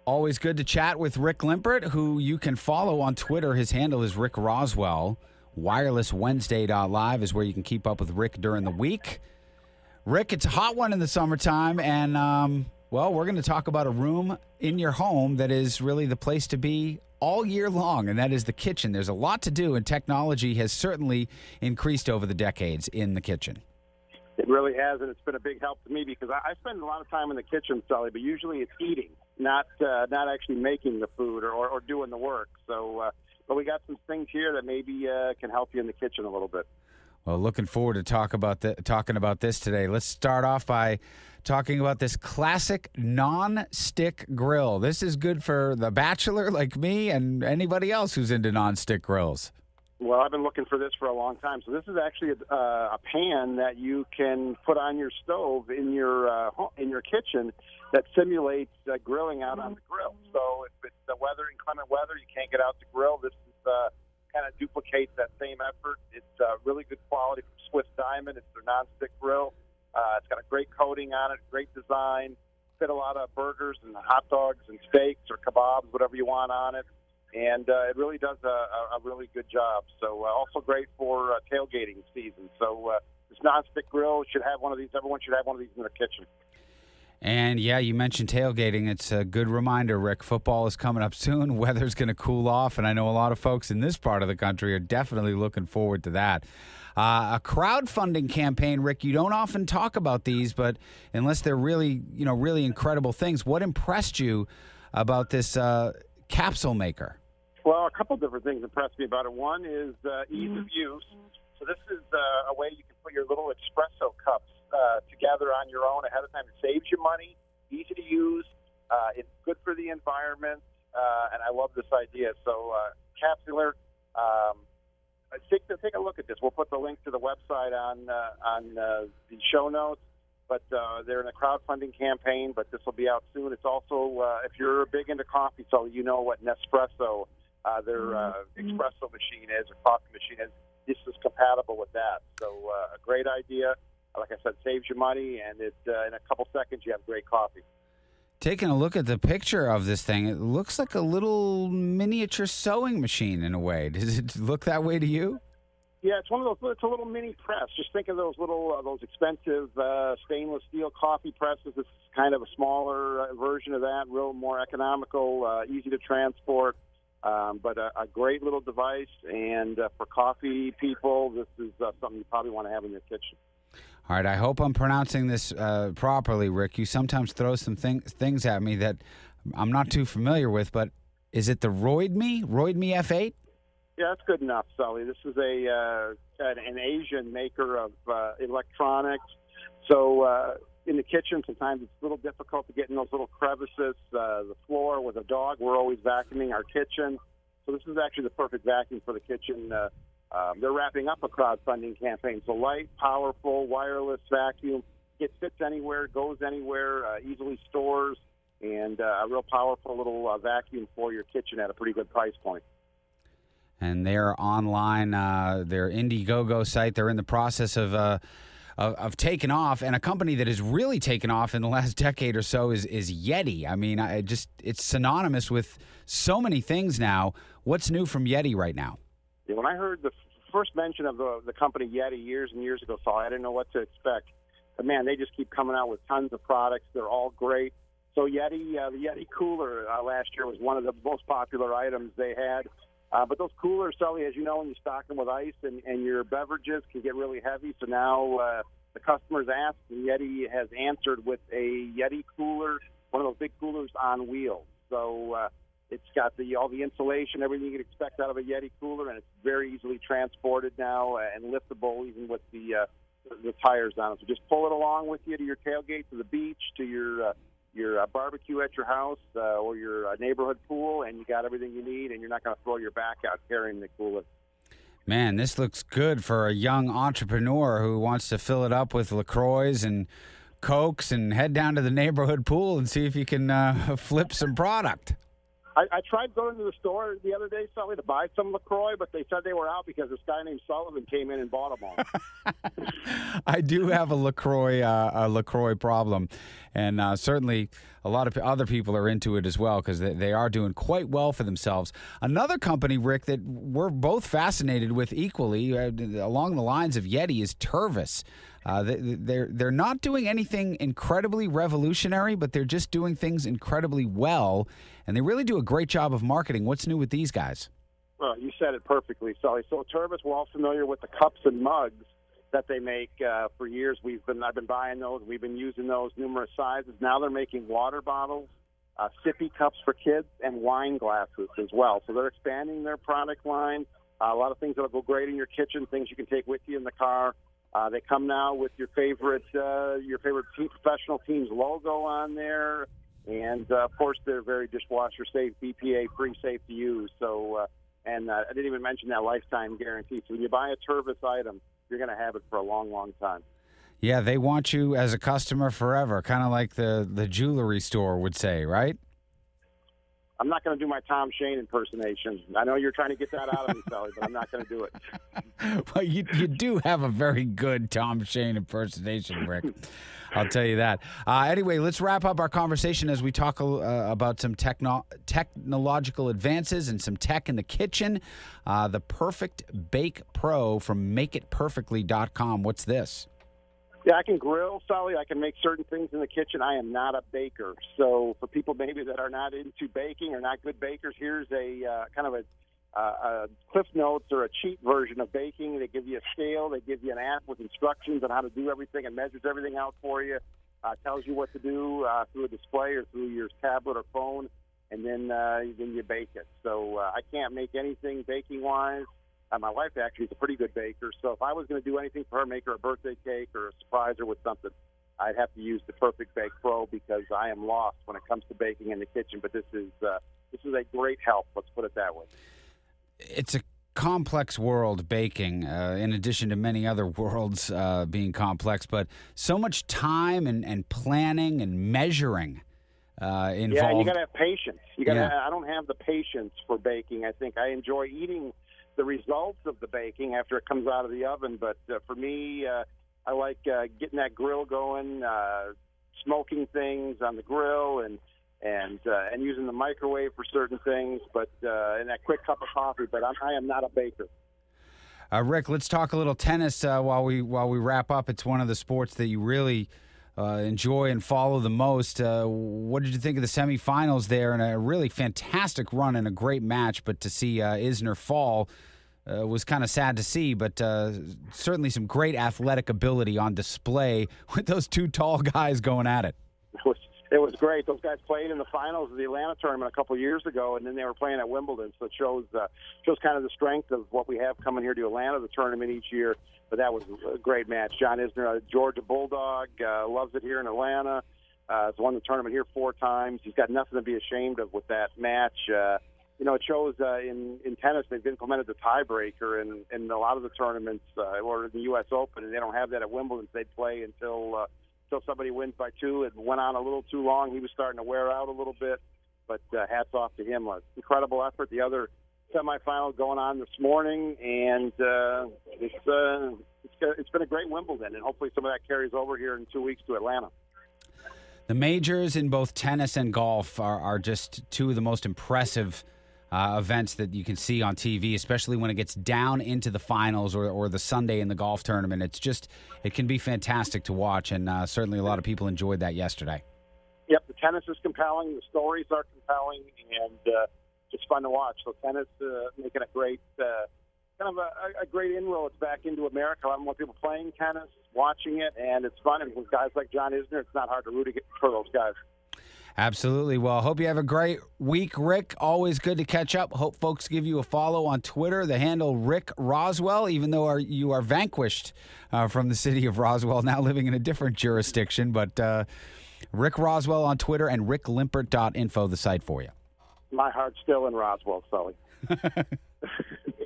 Always good to chat with Rick Limpert, who you can follow on Twitter. His handle is Rick Roswell. WirelessWednesday.live is where you can keep up with Rick during the week. Rick, it's a hot one in the summertime, and, we're going to talk about a room in your home that is really the place to be all year long, and that is the kitchen. There's a lot to do, and technology has certainly increased over the decades in the kitchen. It really has, and it's been a big help to me because I spend a lot of time in the kitchen, Sully, but usually it's eating, not actually making the food or doing the work. So, but we got some things here that maybe can help you in the kitchen a little bit. Well, looking forward to talking about this today. Let's start off by talking about this classic non-stick grill. This is good for the bachelor like me and anybody else who's into non-stick grills. Well, I've been looking for this for a long time. So this is actually a pan that you can put on your stove in your kitchen that simulates grilling out on the grill. So if it's inclement weather, you can't get out to grill. This is kind of duplicates that same effort. It's really good quality from Swiss Diamond. It's their nonstick grill. It's got a great coating on it, great design. Fit a lot of burgers and hot dogs and steaks or kebabs, whatever you want on it. And it really does a really good job. So also great for tailgating season. So this nonstick grill should have one of these. Everyone should have one of these in their kitchen. And, yeah, you mentioned tailgating. It's a good reminder, Rick. Football is coming up soon. Weather's going to cool off, and I know a lot of folks in this part of the country are definitely looking forward to that. A crowdfunding campaign, Rick, you don't often talk about these, but unless they're really, really incredible things, what impressed you about this capsule maker? Well, a couple different things impressed me about it. One is ease of use. So this is a way you can put your little espresso cups together on your own ahead of time. It saves you money, easy to use. It's good for the environment, and I love this idea. So capsular, take a look at this. We'll put the link to the website on the show notes. But they're in a crowdfunding campaign, but this will be out soon. It's also, if you're big into coffee, so you know what Nespresso, their espresso machine is, or coffee machine is. This is compatible with that. So a great idea. Like I said, saves you money, and in a couple seconds you have great coffee. Taking a look at the picture of this thing, it looks like a little miniature sewing machine in a way. Does it look that way to you? Yeah, it's one of those. It's a little mini press. Just think of those little, those expensive stainless steel coffee presses. It's kind of a smaller version of that, real more economical, easy to transport, but a great little device. And for coffee people, this is something you probably want to have in your kitchen. All right, I hope I'm pronouncing this properly, Rick. You sometimes throw some things at me that I'm not too familiar with, but is it the Roidme F8? Yeah, that's good enough, Sully. This is an Asian maker of electronics. So in the kitchen, sometimes it's a little difficult to get in those little crevices. The floor with a dog, we're always vacuuming our kitchen. So this is actually the perfect vacuum for the kitchen. They're wrapping up a crowdfunding campaign. So light, powerful, wireless vacuum. It fits anywhere, goes anywhere, easily stores, and a real powerful little vacuum for your kitchen at a pretty good price point. And they're online, their Indiegogo site. They're in the process of taking off. And a company that has really taken off in the last decade or so is Yeti. I mean, it's synonymous with so many things now. What's new from Yeti right now? Yeah, when I heard the first mention of the company Yeti years and years ago, so I didn't know what to expect. But, man, they just keep coming out with tons of products. They're all great. So Yeti, the Yeti cooler last year was one of the most popular items they had. But those coolers, Sully, as you know, when you stock them with ice and your beverages can get really heavy. So now the customers ask, and Yeti has answered with a Yeti cooler, one of those big coolers on wheels. So it's got all the insulation, everything you'd expect out of a Yeti cooler, and it's very easily transported now and liftable even with the tires on it. So just pull it along with you to your tailgate, to the beach, to your barbecue at your house or your neighborhood pool, and you got everything you need, and you're not going to throw your back out carrying the cooler. Man, this looks good for a young entrepreneur who wants to fill it up with LaCroix and Cokes and head down to the neighborhood pool and see if you can flip some product. I tried going to the store the other day, Sully, to buy some LaCroix, but they said they were out because this guy named Sullivan came in and bought them all. I do have a LaCroix problem, and certainly a lot of other people are into it as well because they are doing quite well for themselves. Another company, Rick, that we're both fascinated with equally along the lines of Yeti is Tervis. They're not doing anything incredibly revolutionary, but they're just doing things incredibly well, and they really do a great job of marketing. What's new with these guys? Well, you said it perfectly, Sully. So Tervis, we're all familiar with the cups and mugs that they make for years. I've been buying those. We've been using those numerous sizes. Now they're making water bottles, sippy cups for kids, and wine glasses as well. So they're expanding their product line. A lot of things that'll go great in your kitchen, things you can take with you in the car. They come now with your favorite professional team's logo on there, and of course they're very dishwasher safe, BPA free, safe to use. So, I didn't even mention that lifetime guarantee. So when you buy a Tervis item, you're going to have it for a long, long time. Yeah, they want you as a customer forever, kind of like the jewelry store would say, right? I'm not going to do my Tom Shane impersonation. I know you're trying to get that out of me, Sally, but I'm not going to do it. Well, you do have a very good Tom Shane impersonation, Rick. I'll tell you that. Anyway, let's wrap up our conversation as we talk about some technological advances and some tech in the kitchen. The Perfect Bake Pro from MakeItPerfectly.com. What's this? Yeah, I can grill, Sully. I can make certain things in the kitchen. I am not a baker. So for people maybe that are not into baking or not good bakers, here's a kind of a Cliff Notes or a cheat version of baking. They give you a scale. They give you an app with instructions on how to do everything and measures everything out for you, tells you what to do through a display or through your tablet or phone, and then you bake it. So I can't make anything baking-wise. My wife actually is a pretty good baker, so if I was going to do anything for her, make her a birthday cake or a surprise her with something, I'd have to use the Perfect Bake Pro because I am lost when it comes to baking in the kitchen. But this is a great help. Let's put it that way. It's a complex world, baking, in addition to many other worlds being complex, but so much time and planning and measuring involved. Yeah, and you got to have patience. I don't have the patience for baking. I think I enjoy eating the results of the baking after it comes out of the oven, but for me, I like getting that grill going, smoking things on the grill, and using the microwave for certain things, but and that quick cup of coffee. But I am not a baker. Rick, let's talk a little tennis while we wrap up. It's one of the sports that you really enjoy and follow the most. What did you think of the semifinals there? And a really fantastic run and a great match, but to see Isner fall was kind of sad to see, but certainly some great athletic ability on display with those two tall guys going at it. It was great. Those guys played in the finals of the Atlanta tournament a couple of years ago, and then they were playing at Wimbledon. So it shows kind of the strength of what we have coming here to Atlanta, the tournament each year. But that was a great match. John Isner, a Georgia Bulldog, loves it here in Atlanta. Has won the tournament here 4 times. He's got nothing to be ashamed of with that match. It shows in tennis they've implemented the tiebreaker in a lot of the tournaments or in the U.S. Open, and they don't have that at Wimbledon. They play until somebody wins by 2. It went on a little too long. He was starting to wear out a little bit, but hats off to him. Incredible effort. The other semifinal going on this morning, and it's been a great Wimbledon, and hopefully some of that carries over here in 2 weeks to Atlanta. The majors in both tennis and golf are just two of the most impressive events that you can see on TV, especially when it gets down into the finals or the Sunday in the golf tournament. It can be fantastic to watch, and certainly a lot of people enjoyed that yesterday. Yep, the tennis is compelling, the stories are compelling, and just fun to watch. So tennis making a great kind of a great inroads back into America. I have more people playing tennis, watching it, and it's fun. And with guys like John Isner, it's not hard to root for those guys. Absolutely. Well, I hope you have a great week, Rick. Always good to catch up. Hope folks give you a follow on Twitter. The handle Rick Roswell, even though you are vanquished from the city of Roswell, now living in a different jurisdiction. But Rick Roswell on Twitter and ricklimpert.info, the site for you. My heart's still in Roswell, Sully.